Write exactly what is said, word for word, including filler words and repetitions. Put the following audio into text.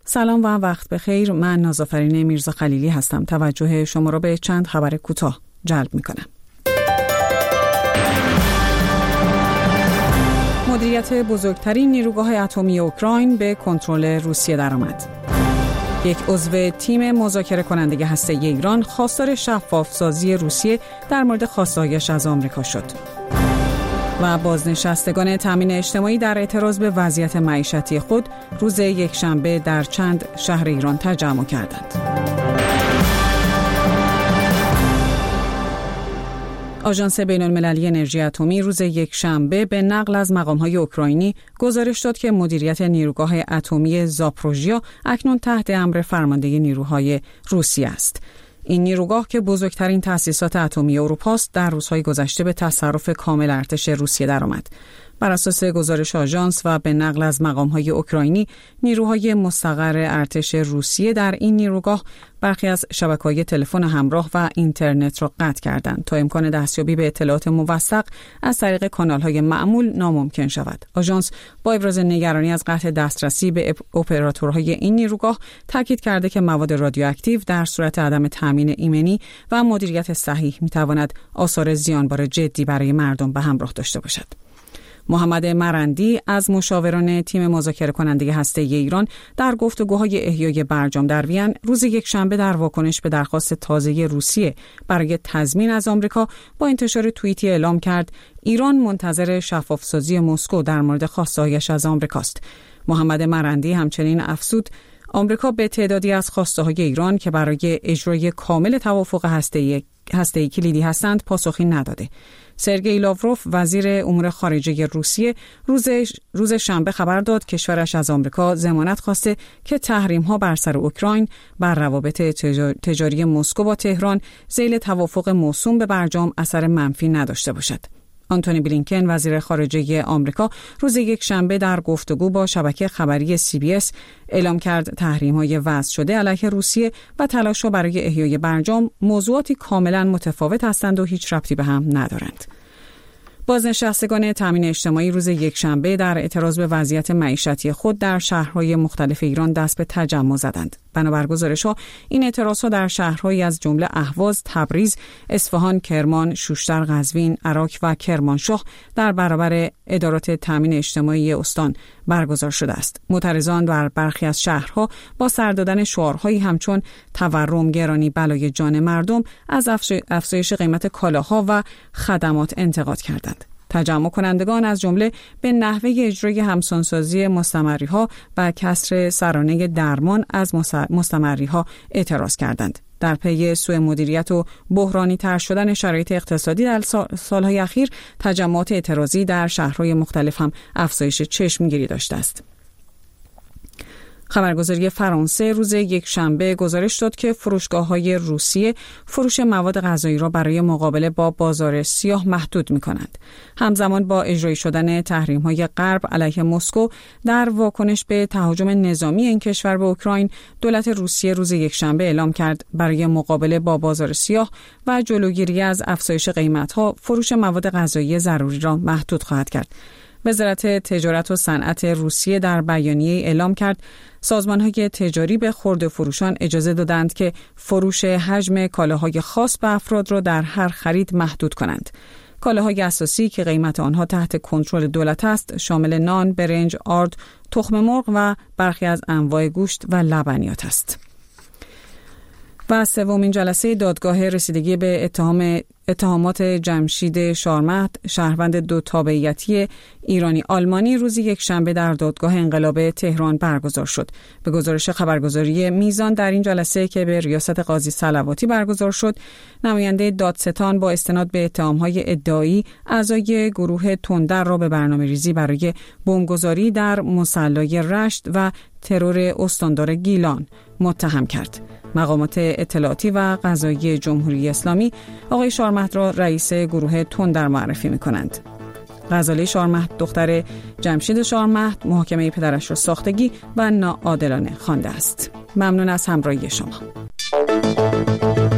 سلام و وقت بخیر. من نازافرین میرزا خلیلی هستم. توجه شما را به چند خبر کوتاه جلب می‌کنم. مدیریت بزرگترین نیروگاه اتمی اوکراین به کنترل روسیه درآمد. یک عضو تیم مذاکره کننده هسته‌ای ایران خواستار شفاف‌سازی روسیه در مورد خواسته‌هایش از آمریکا شد. و بازنشستگان تامین اجتماعی در اعتراض به وضعیت معیشتی خود روز یکشنبه در چند شهر ایران تجمع کردند. آژانس بین‌المللی انرژی اتمی روز یکشنبه به نقل از مقام‌های اوکراینی گزارش داد که مدیریت نیروگاه اتمی زاپروژیا اکنون تحت امر فرمانده نیروهای روسیه است. این نیروگاه که بزرگترین تأسیسات اتمی اروپا است، در روزهای گذشته به تصرف کامل ارتش روسیه درآمد. بر اساس گزارش آژانس و به نقل از مقام‌های اوکراینی، نیروهای مستقر ارتش روسیه در این نیروگاه برخی از شبکه‌های تلفن همراه و اینترنت را قطع کردند تا امکان دستیابی به اطلاعات موثق از طریق کانال‌های معمول ناممکن شود. آژانس با ابراز نگرانی از قطع دسترسی به اپراتورهای این نیروگاه تاکید کرده که مواد رادیواکتیو در صورت عدم تامین ایمنی و مدیریت صحیح می‌تواند آثار زیانبار جدی برای مردم به همراه داشته باشد. محمد مرندی از مشاوران تیم مذاکره کننده هسته‌ای ایران در گفتگوهای احیای برجام در وین روز یکشنبه در واکنش به درخواست تازه روسیه برای تضمین از آمریکا با انتشار توییتی اعلام کرد ایران منتظر شفاف‌سازی مسکو در مورد خواسته‌هایش از آمریکاست. محمد مرندی همچنین افزود آمریکا به تعدادی از خواسته‌های ایران که برای اجرای کامل توافق هسته‌ای هسته‌ای کلیدی هستند پاسخی نداده. سرگئی لاوروف وزیر امور خارجه روسیه روز روز شنبه خبر داد کشورش از آمریکا ضمانت خواسته که تحریم‌ها بر سر اوکراین بر روابط تجاری مسکو با تهران ذیل توافق موسوم به برجام اثر منفی نداشته باشد. آنتونی بلینکن وزیر خارجه آمریکا روز یکشنبه در گفتگو با شبکه خبری سی بی اس اعلام کرد تحریم‌های وضع شده علیه روسیه و تلاش‌ها برای احیای برجام موضوعاتی کاملاً متفاوت هستند و هیچ ربطی به هم ندارند. بازنشستگان تامین اجتماعی روز یکشنبه در اعتراض به وضعیت معیشتی خود در شهرهای مختلف ایران دست به تجمع زدند. بنابر گزارش‌ها این اعتراض‌ها در شهرهایی از جمله اهواز، تبریز، اصفهان، کرمان، شوشتر، قزوین، عراق و کرمانشاه در برابر ادارات تامین اجتماعی استان برگزار شده است. معترضان در برخی از شهرها با سر دادن شعارهایی همچون تورم، گرانی، بلای جان مردم از افزایش قیمت کالاها و خدمات انتقاد کردند. تجمع کنندگان از جمله به نحوه اجرای همسانسازی مستمری‌ها و کسر سرانه درمان از مستمری‌ها اعتراض کردند. در پی سوء مدیریت و بحرانی تر شدن شرایط اقتصادی در سالهای اخیر، تجمعات اعتراضی در شهرهای مختلف هم افزایش چشمگیری داشته است. خبرگزاری فرانسه روز یکشنبه گزارش داد که فروشگاه‌های روسیه فروش مواد غذایی را برای مقابله با بازار سیاه محدود می‌کنند. همزمان با اجرایی شدن تحریم‌های غرب علیه مسکو در واکنش به تهاجم نظامی این کشور به اوکراین، دولت روسیه روز یکشنبه اعلام کرد برای مقابله با بازار سیاه و جلوگیری از افزایش قیمت‌ها فروش مواد غذایی ضروری را محدود خواهد کرد. وزارت تجارت و صنعت روسیه در بیانیه اعلام کرد سازمان‌های تجاری به خرده فروشان اجازه دادند که فروش حجم کالاهای خاص به افراد را در هر خرید محدود کنند. کالاهای اساسی که قیمت آنها تحت کنترل دولت است شامل نان، برنج، آرد، تخم مرغ و برخی از انواع گوشت و لبنیات است. و سومین جلسه دادگاه رسیدگی به اتهام اتهامات جمشید شارمهد، شهروند دو تابعیتی ایرانی آلمانی، روز یکشنبه در دادگاه انقلاب تهران برگزار شد. به گزارش خبرگزاری میزان در این جلسه که به ریاست قاضی صلواتی برگزار شد، نماینده دادستان با استناد به اتهامهای ادعایی اعضای گروه تندر را به برنامه‌ریزی برای بمبگذاری در مصلی رشت و ترور استاندار گیلان متهم کرد. مقامات اطلاعاتی و قضایی جمهوری اسلامی آقای شارمهد را رئیس گروه تندر معرفی می‌کنند. غزاله شارمهد دختر جمشید شارمهد محاکمه پدرش را ساختگی و ناعادلانه خوانده است. ممنون از همراهی شما.